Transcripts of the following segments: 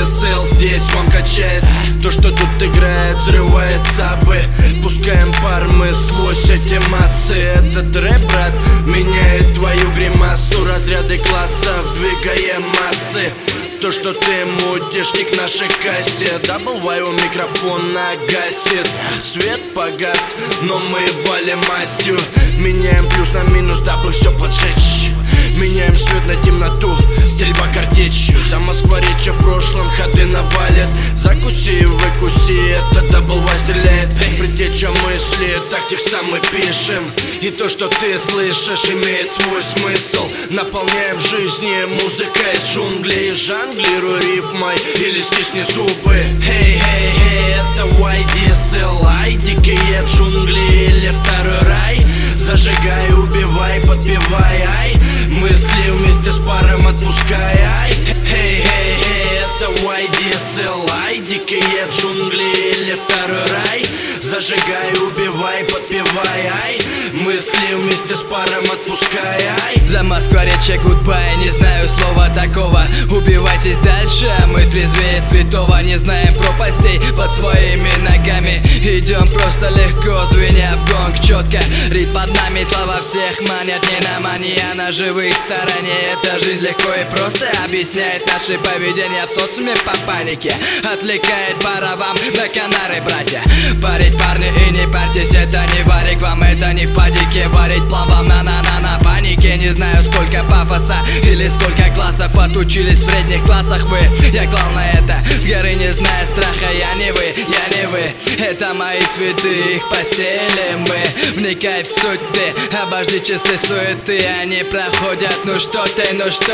YDSL, здесь вам качает. То, что тут играет, взрывает сабы. Пускаем пар мы сквозь эти массы. Этот рэп, брат, меняет твою гримасу. Разряды классов, двигаем массы. То, что ты мутишь, не к нашей кассе. Дабл Y у микрофона гасит. Свет погас, но мы валим мастью. Меняем плюс на минус, дабы все поджечь. Меняем свет на темноту, стрельба картечью. За Москва-речь в прошлом ходы навалят. Закуси, выкуси, это дабл Y стреляет. Предтеча мысли, так текста мы пишем. И то, что ты слышишь, имеет свой смысл. Наполняем жизни музыкой из джунглей. Жонглируй рифмой или стисни зубы. Хей, это YDSL. Ай, дикие джунгли или второй рай. Зажигай, убивай, подпевай, ай. Мысли вместе с паром отпускай, ай. Хей, это YDSL. Ай, дикие джунгли или второй рай. Зажигай, убивай, подпевай, ай. Мысли вместе с паром отпускай, ай. За Москва-речь гудбай, не знаю слова такого. Убивайтесь дальше, мы трезвее святого. Не знаем пропастей под своими ногами. Идем просто легко, звеня в гонг четко. Рип под нами, слова всех манят. Не на мани, а на живых стороне. Эта жизнь легко и просто объясняет наше поведение в социуме по панике. Отвлекает пора вам на Канары, братья. Парить, парни, и не парьтесь, это не варик вам, это не в падике. Варить план вам на панике. Не знаю, сколько пафоса или сколько классов отучились в средних классах вы. Я клал на это, с горы не зная страха. Я не вы, это мои цветы, их посеяли мы. Вникай в суть ты, обожди часы суеты. Они проходят, ну что ты.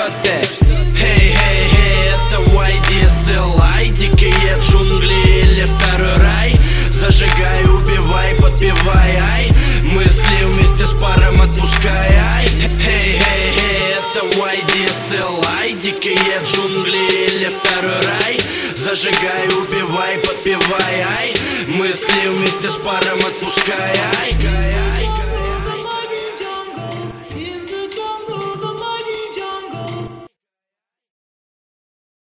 Хей, это YDSL. Ай, дикие джунгли или второй рай. Зажигай, убивай, подпевай, ай. Мысли вместе с паром отпускай, ай. Хей, это YDSL. Ай, дикие джунгли или второй рай. Зажигай, убивай, подпевай, ай. Мысли вместе с паром отпускай, ай.